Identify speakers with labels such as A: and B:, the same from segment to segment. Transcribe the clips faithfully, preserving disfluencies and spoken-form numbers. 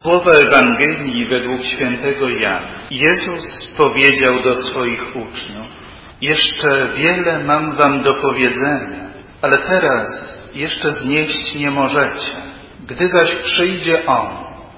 A: Słowa Ewangelii według świętego Jana. Jezus powiedział do swoich uczniów: jeszcze wiele mam wam do powiedzenia, ale teraz jeszcze znieść nie możecie. Gdy zaś przyjdzie On,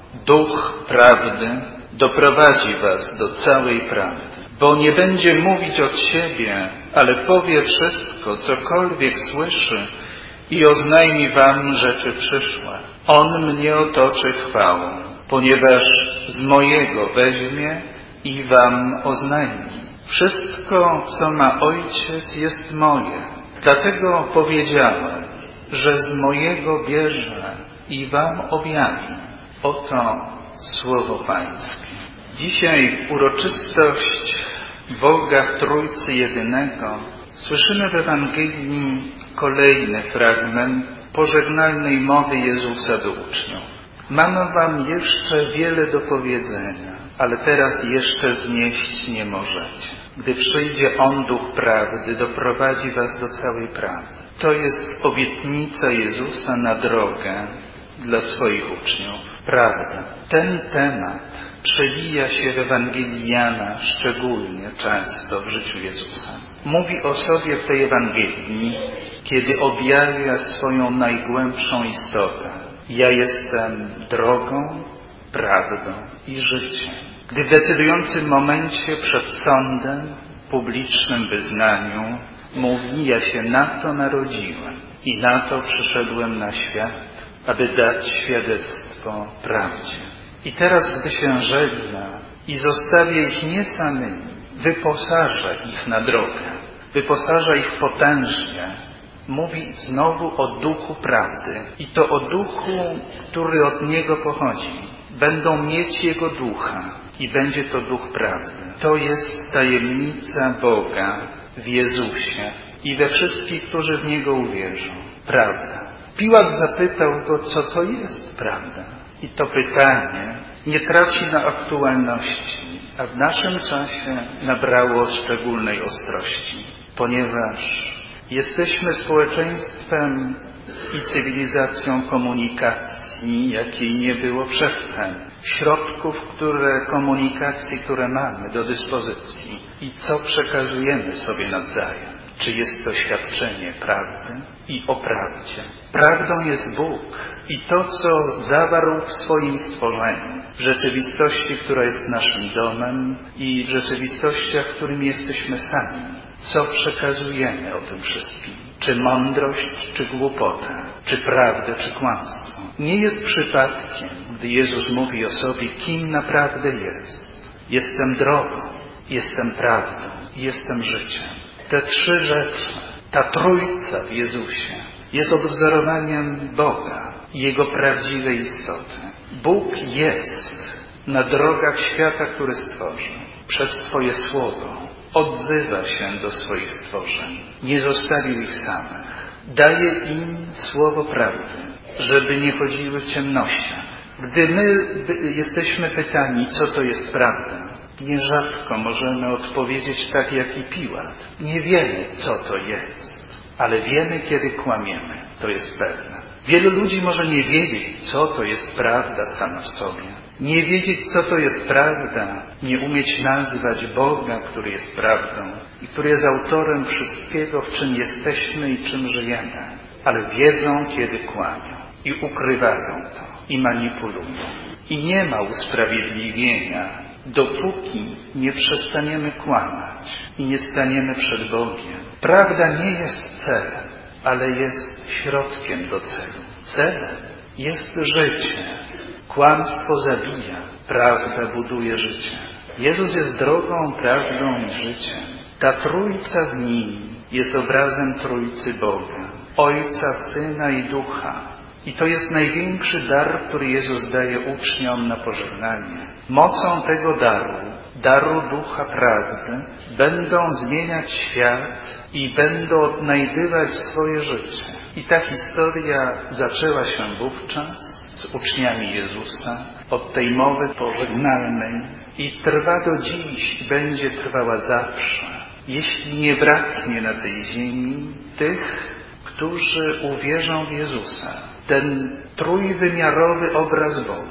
A: Duch Prawdy, doprowadzi was do całej prawdy. Bo nie będzie mówić od siebie, ale powie wszystko, cokolwiek słyszy i oznajmi wam rzeczy przyszłe. On mnie otoczy chwałą, ponieważ z mojego weźmie i wam oznajmi. Wszystko, co ma Ojciec, jest moje. Dlatego powiedziałem, że z mojego bierze i wam objawi. Oto słowo Pańskie. Dzisiaj uroczystość Boga w Trójcy Jedynego. Słyszymy w Ewangelii kolejny fragment pożegnalnej mowy Jezusa do uczniów. Mam wam jeszcze wiele do powiedzenia, ale teraz jeszcze znieść nie możecie. Gdy przyjdzie On, Duch Prawdy, doprowadzi was do całej prawdy. To jest obietnica Jezusa na drogę dla swoich uczniów. Prawda. Ten temat przewija się w Ewangelii Jana szczególnie często w życiu Jezusa. Mówi o sobie w tej Ewangelii, kiedy objawia swoją najgłębszą istotę. Ja jestem drogą, prawdą i życiem. Gdy w decydującym momencie przed sądem, publicznym wyznaniu, mówi: ja się na to narodziłem i na to przyszedłem na świat, aby dać świadectwo prawdzie. I teraz, gdy się żegna i zostawia ich nie samymi, wyposaża ich na drogę, wyposaża ich potężnie, mówi znowu o Duchu Prawdy. I to o Duchu, który od Niego pochodzi. Będą mieć Jego Ducha i będzie to Duch Prawdy. To jest tajemnica Boga w Jezusie i we wszystkich, którzy w Niego uwierzą. Prawda. Piłat zapytał Go, co to jest prawda. I to pytanie nie traci na aktualności, a w naszym czasie nabrało szczególnej ostrości, ponieważ jesteśmy społeczeństwem i cywilizacją komunikacji, jakiej nie było przedtem. Środków, które komunikacji, które mamy do dyspozycji i co przekazujemy sobie nawzajem. Czy jest to świadczenie prawdy i o prawdzie? Prawdą jest Bóg i to, co zawarł w swoim stworzeniu, w rzeczywistości, która jest naszym domem i w rzeczywistościach, którymi jesteśmy sami. Co przekazujemy o tym wszystkim? Czy mądrość, czy głupotę? Czy prawdę, czy kłamstwo? Nie jest przypadkiem, gdy Jezus mówi o sobie, kim naprawdę jest. Jestem drogą, jestem prawdą, jestem życiem. Te trzy rzeczy, ta trójca w Jezusie jest odwzorowaniem Boga i Jego prawdziwej istoty. Bóg jest na drogach świata, który stworzył. Przez swoje słowo odzywa się do swoich stworzeń. Nie zostawił ich samych. Daje im słowo prawdy, żeby nie chodziły w ciemnościach. Gdy my jesteśmy pytani, co to jest prawda, nierzadko możemy odpowiedzieć tak jak i Piłat. Nie wiemy, co to jest, ale wiemy, kiedy kłamiemy. To jest pewne. Wielu ludzi może nie wiedzieć, co to jest prawda sama w sobie. Nie wiedzieć, co to jest prawda, nie umieć nazwać Boga, który jest prawdą i który jest autorem wszystkiego, w czym jesteśmy i czym żyjemy. Ale wiedzą, kiedy kłamią i ukrywają to i manipulują. I nie ma usprawiedliwienia, dopóki nie przestaniemy kłamać i nie staniemy przed Bogiem. Prawda nie jest celem, ale jest środkiem do celu. Celem jest życie. Kłamstwo zabija, prawda buduje życie. Jezus jest drogą, prawdą i życiem. Ta trójca w Nim jest obrazem Trójcy Boga, Ojca, Syna i Ducha. I to jest największy dar, który Jezus daje uczniom na pożegnanie. Mocą tego daru, daru Ducha Prawdy, będą zmieniać świat i będą odnajdywać swoje życie. I ta historia zaczęła się wówczas z uczniami Jezusa, od tej mowy pożegnalnej i trwa do dziś i będzie trwała zawsze. Jeśli nie braknie na tej ziemi tych, którzy uwierzą w Jezusa, ten trójwymiarowy obraz Boga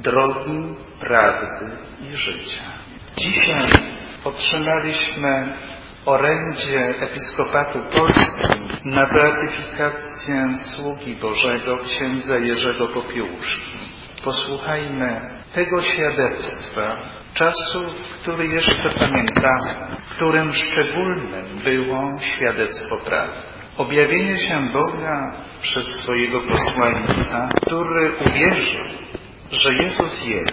A: drogi, prawdy i życia. Dzisiaj otrzymaliśmy orędzie Episkopatu Polski na beatyfikację sługi Bożego księdza Jerzego Popiełuszki. Posłuchajmy tego świadectwa, czasu, który jeszcze pamiętamy, którym szczególnym było świadectwo prawdy. Objawienie się Boga przez swojego posłańca, który uwierzył, że Jezus jest